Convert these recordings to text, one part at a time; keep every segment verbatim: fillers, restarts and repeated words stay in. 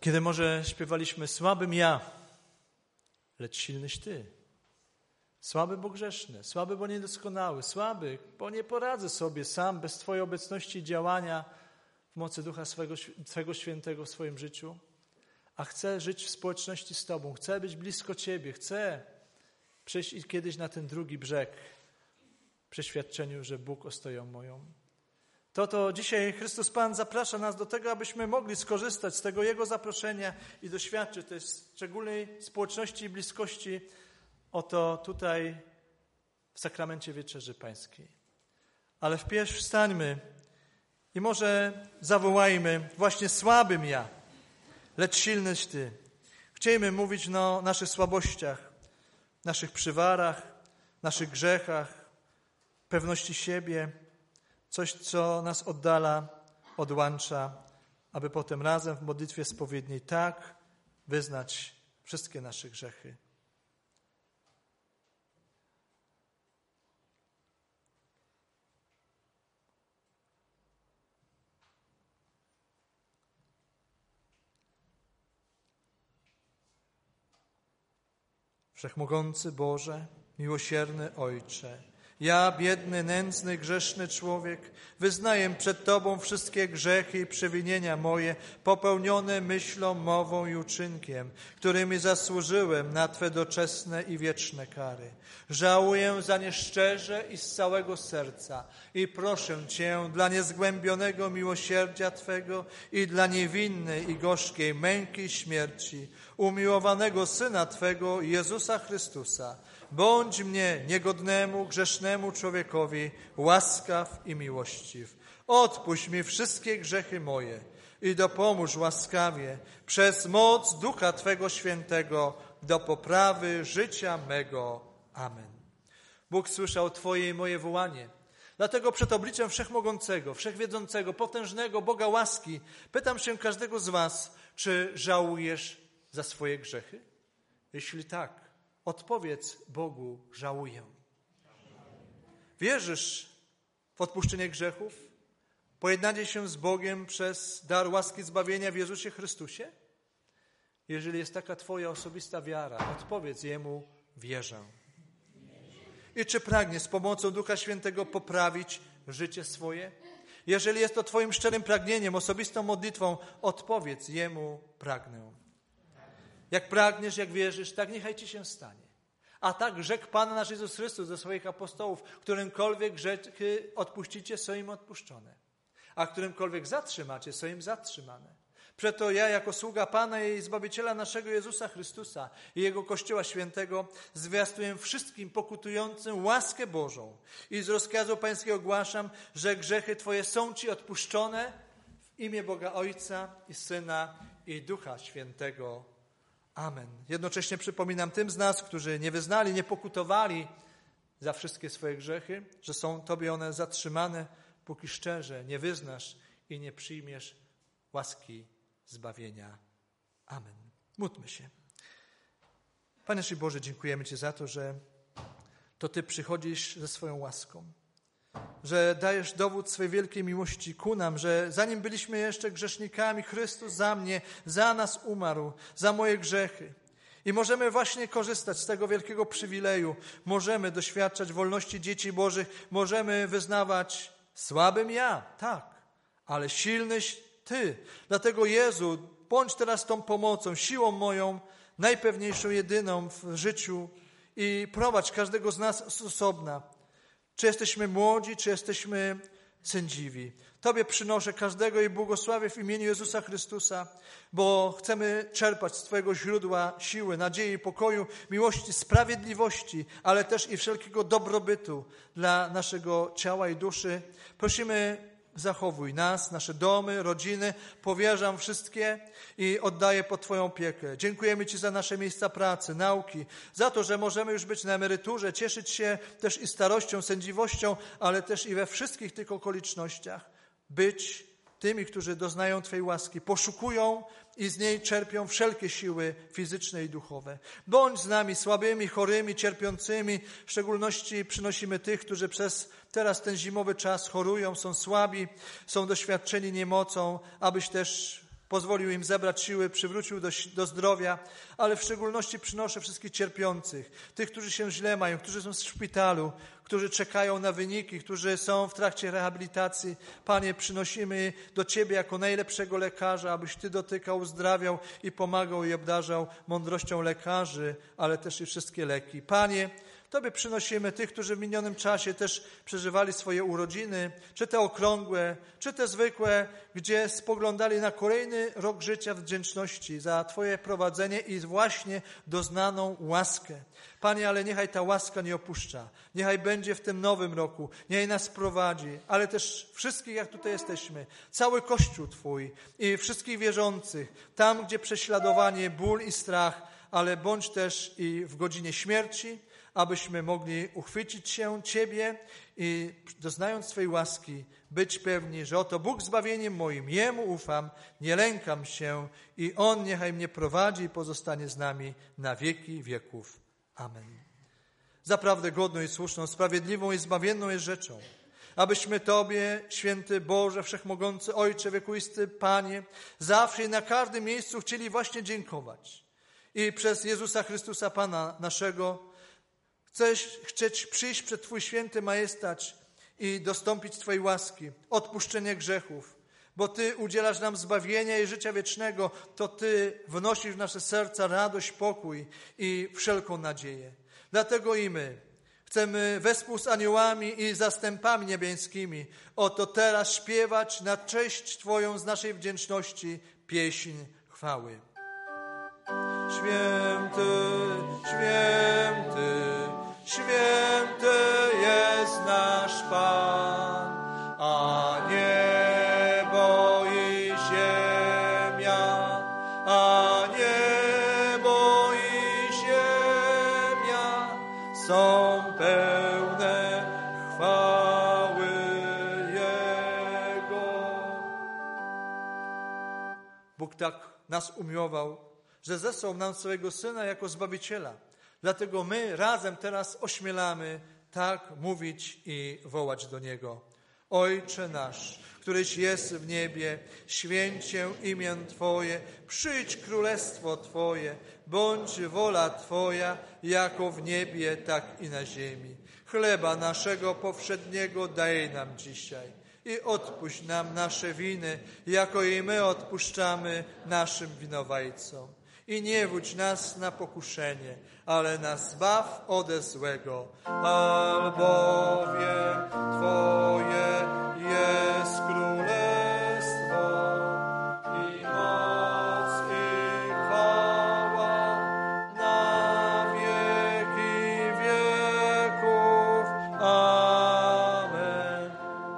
Kiedy może śpiewaliśmy słabym ja, lecz silnyś Ty. Słaby, bo grzeszny, słaby, bo niedoskonały, słaby, bo nie poradzę sobie sam bez Twojej obecności i działania w mocy Ducha swego, swego Świętego w swoim życiu. A chcę żyć w społeczności z Tobą, chcę być blisko Ciebie, chcę przejść kiedyś na ten drugi brzeg w przeświadczeniu, że Bóg ostoją moją. To to dzisiaj Chrystus Pan zaprasza nas do tego, abyśmy mogli skorzystać z tego Jego zaproszenia i doświadczyć tej szczególnej społeczności i bliskości oto tutaj w sakramencie Wieczerzy Pańskiej. Ale wpierw wstańmy i może zawołajmy właśnie słabym ja, lecz silnyś Ty. Chciejmy mówić o naszych słabościach, naszych przywarach, naszych grzechach, pewności siebie, coś, co nas oddala, odłącza, aby potem razem w modlitwie spowiedniej tak wyznać wszystkie nasze grzechy. Wszechmogący Boże, miłosierny Ojcze, ja, biedny, nędzny, grzeszny człowiek, wyznaję przed Tobą wszystkie grzechy i przewinienia moje, popełnione myślą, mową i uczynkiem, którymi zasłużyłem na Twe doczesne i wieczne kary. Żałuję za nie szczerze i z całego serca i proszę Cię dla niezgłębionego miłosierdzia Twego i dla niewinnej i gorzkiej męki i śmierci, umiłowanego Syna Twego, Jezusa Chrystusa, bądź mnie, niegodnemu, grzesznemu człowiekowi, łaskaw i miłościw. Odpuść mi wszystkie grzechy moje i dopomóż łaskawie przez moc Ducha Twego Świętego do poprawy życia mego. Amen. Bóg słyszał Twoje i moje wołanie. Dlatego przed obliczem Wszechmogącego, Wszechwiedzącego, potężnego Boga łaski pytam się każdego z Was, czy żałujesz za swoje grzechy? Jeśli tak, odpowiedz Bogu, żałuję. Wierzysz w odpuszczenie grzechów? Pojednanie się z Bogiem przez dar łaski zbawienia w Jezusie Chrystusie? Jeżeli jest taka Twoja osobista wiara, odpowiedz Jemu, wierzę. I czy pragniesz z pomocą Ducha Świętego poprawić życie swoje? Jeżeli jest to Twoim szczerym pragnieniem, osobistą modlitwą, odpowiedz Jemu, pragnę. Jak pragniesz, jak wierzysz, tak niechaj Ci się stanie. A tak rzekł Pan nasz Jezus Chrystus do swoich apostołów, którymkolwiek grzechy odpuścicie, są im odpuszczone, a którymkolwiek zatrzymacie, są im zatrzymane. Przeto ja, jako sługa Pana i Zbawiciela naszego Jezusa Chrystusa i Jego Kościoła Świętego, zwiastuję wszystkim pokutującym łaskę Bożą i z rozkazu Pańskiego ogłaszam, że grzechy Twoje są Ci odpuszczone w imię Boga Ojca i Syna i Ducha Świętego. Amen. Jednocześnie przypominam tym z nas, którzy nie wyznali, nie pokutowali za wszystkie swoje grzechy, że są Tobie one zatrzymane, póki szczerze nie wyznasz i nie przyjmiesz łaski zbawienia. Amen. Módlmy się. Panie nasz Boże, dziękujemy Ci za to, że to Ty przychodzisz ze swoją łaską, że dajesz dowód swej wielkiej miłości ku nam, że zanim byliśmy jeszcze grzesznikami, Chrystus za mnie, za nas umarł, za moje grzechy. I możemy właśnie korzystać z tego wielkiego przywileju. Możemy doświadczać wolności dzieci Bożych, możemy wyznawać słabym ja, tak, ale silnyś Ty. Dlatego Jezu, bądź teraz tą pomocą, siłą moją, najpewniejszą, jedyną w życiu i prowadź każdego z nas z osobna. Czy jesteśmy młodzi, czy jesteśmy sędziwi. Tobie przynoszę każdego i błogosławię w imieniu Jezusa Chrystusa, bo chcemy czerpać z Twojego źródła siły, nadziei, pokoju, miłości, sprawiedliwości, ale też i wszelkiego dobrobytu dla naszego ciała i duszy. Prosimy, zachowuj nas, nasze domy, rodziny. Powierzam wszystkie i oddaję pod Twoją opiekę. Dziękujemy Ci za nasze miejsca pracy, nauki, za to, że możemy już być na emeryturze, cieszyć się też i starością, sędziwością, ale też i we wszystkich tych okolicznościach być tymi, którzy doznają Twojej łaski, poszukują i z niej czerpią wszelkie siły fizyczne i duchowe. Bądź z nami słabymi, chorymi, cierpiącymi. W szczególności przynosimy tych, którzy przez teraz ten zimowy czas chorują, są słabi, są doświadczeni niemocą, abyś też pozwolił im zebrać siły, przywrócił do, do zdrowia, ale w szczególności przynoszę wszystkich cierpiących, tych, którzy się źle mają, którzy są w szpitalu, którzy czekają na wyniki, którzy są w trakcie rehabilitacji. Panie, przynosimy do Ciebie jako najlepszego lekarza, abyś Ty dotykał, uzdrawiał i pomagał i obdarzał mądrością lekarzy, ale też i wszystkie leki. Panie, Tobie przynosimy tych, którzy w minionym czasie też przeżywali swoje urodziny, czy te okrągłe, czy te zwykłe, gdzie spoglądali na kolejny rok życia w wdzięczności za Twoje prowadzenie i właśnie doznaną łaskę. Panie, ale niechaj ta łaska nie opuszcza. Niechaj będzie w tym nowym roku. Niechaj nas prowadzi, ale też wszystkich, jak tutaj jesteśmy, cały Kościół Twój i wszystkich wierzących, tam, gdzie prześladowanie, ból i strach, ale bądź też i w godzinie śmierci, abyśmy mogli uchwycić się Ciebie i doznając Twojej łaski, być pewni, że oto Bóg zbawieniem moim, Jemu ufam, nie lękam się i On niechaj mnie prowadzi i pozostanie z nami na wieki wieków. Amen. Zaprawdę godną i słuszną, sprawiedliwą i zbawienną jest rzeczą, abyśmy Tobie, święty Boże, wszechmogący Ojcze, wiekuisty Panie, zawsze i na każdym miejscu chcieli właśnie dziękować. I przez Jezusa Chrystusa, Pana naszego, Chcesz chcieć przyjść przed Twój święty majestat i dostąpić Twojej łaski, odpuszczenie grzechów, bo Ty udzielasz nam zbawienia i życia wiecznego, to Ty wnosisz w nasze serca radość, pokój i wszelką nadzieję. Dlatego i my chcemy wespół z aniołami i zastępami niebieskimi oto teraz śpiewać na cześć Twoją z naszej wdzięczności pieśń chwały. Święty, święty, święty jest nasz Pan, a niebo i ziemia, a niebo i ziemia są pełne chwały Jego. Bóg tak nas umiłował, że zesłał nam swojego Syna jako Zbawiciela. Dlatego my razem teraz ośmielamy tak mówić i wołać do Niego. Ojcze nasz, któryś jest w niebie, święć się imię Twoje, przyjdź królestwo Twoje, bądź wola Twoja, jako w niebie, tak i na ziemi. Chleba naszego powszedniego daj nam dzisiaj i odpuść nam nasze winy, jako i my odpuszczamy naszym winowajcom. I nie wódź nas na pokuszenie, ale nas zbaw ode złego. Albowiem Twoje jest królestwo i moc i chwała na wieki wieków. Amen.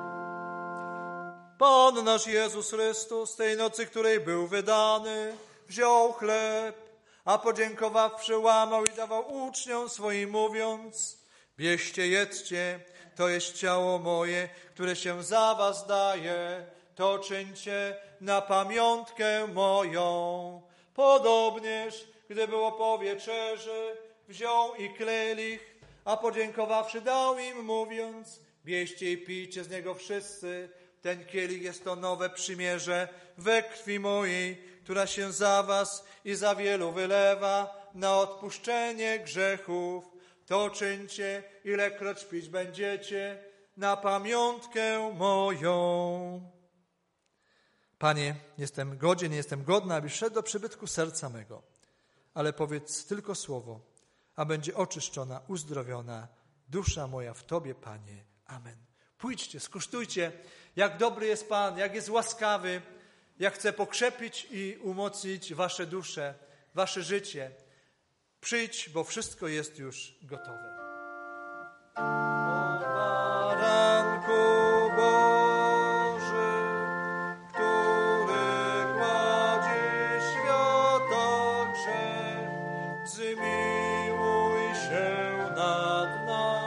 Pan nasz Jezus Chrystus, tej nocy, której był wydany, wziął chleb, a podziękowawszy łamał i dawał uczniom swoim, mówiąc: bierzcie, jedzcie, to jest ciało moje, które się za was daje, to czyńcie na pamiątkę moją. Podobnież, gdy było po wieczerzy, wziął i kielich, a podziękowawszy dał im, mówiąc: bierzcie i pijcie z niego wszyscy, ten kielich jest to nowe przymierze we krwi mojej, która się za was i za wielu wylewa na odpuszczenie grzechów. To czyńcie, ilekroć pić będziecie, na pamiątkę moją. Panie, jestem godzien, jestem godna, abyś wszedł do przybytku serca mego, ale powiedz tylko słowo, a będzie oczyszczona, uzdrowiona dusza moja w Tobie, Panie. Amen. Pójdźcie, skosztujcie, jak dobry jest Pan, jak jest łaskawy, jak chce pokrzepić i umocnić wasze dusze, wasze życie. Przyjdź, bo wszystko jest już gotowe. O baranku Boży, który gładzi świata grzech, zmiłuj się nad nami.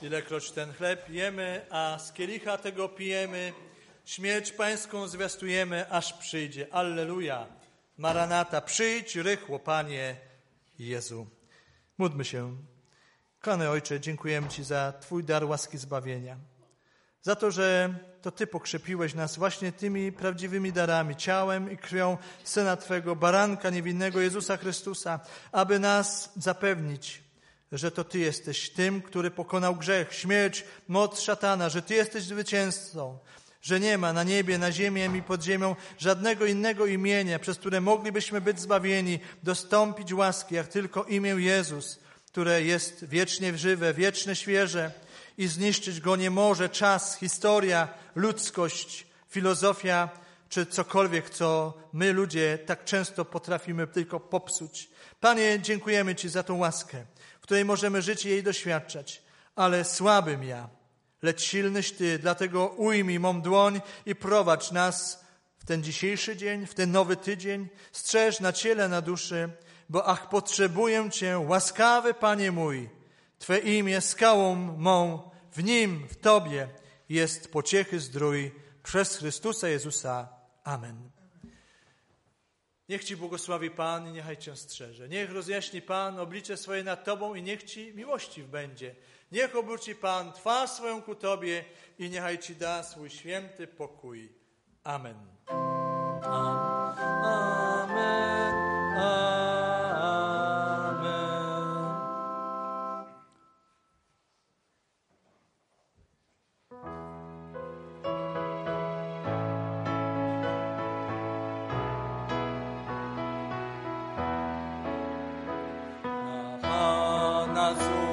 Ilekroć ten chleb jemy, a z kielicha tego pijemy, śmierć Pańską zwiastujemy, aż przyjdzie. Alleluja. Maranata, przyjdź rychło, Panie Jezu. Módlmy się. Kochany Ojcze, dziękujemy Ci za Twój dar łaski zbawienia. Za to, że to Ty pokrzepiłeś nas właśnie tymi prawdziwymi darami, ciałem i krwią Syna Twego, baranka niewinnego Jezusa Chrystusa, aby nas zapewnić, że to Ty jesteś tym, który pokonał grzech, śmierć, moc szatana, że Ty jesteś zwycięzcą, że nie ma na niebie, na ziemi i pod ziemią żadnego innego imienia, przez które moglibyśmy być zbawieni, dostąpić łaski, jak tylko imię Jezus, które jest wiecznie żywe, wieczne, świeże i zniszczyć go nie może czas, historia, ludzkość, filozofia czy cokolwiek, co my ludzie tak często potrafimy tylko popsuć. Panie, dziękujemy Ci za tą łaskę, w której możemy żyć i jej doświadczać, ale słabym ja, lecz silnyś Ty, dlatego ujmij mą dłoń i prowadź nas w ten dzisiejszy dzień, w ten nowy tydzień, strzeż na ciele, na duszy, bo ach, potrzebuję Cię, łaskawy Panie mój, Twe imię skałą mą, w Nim, w Tobie jest pociechy zdrój przez Chrystusa Jezusa. Amen. Niech Ci błogosławi Pan i niechaj Cię strzeże. Niech rozjaśni Pan oblicze swoje nad Tobą i niech Ci miłościw będzie. Niech obróci Pan twarz swoją ku Tobie i niechaj Ci da swój święty pokój. Amen. Amen. Amen. Na Pana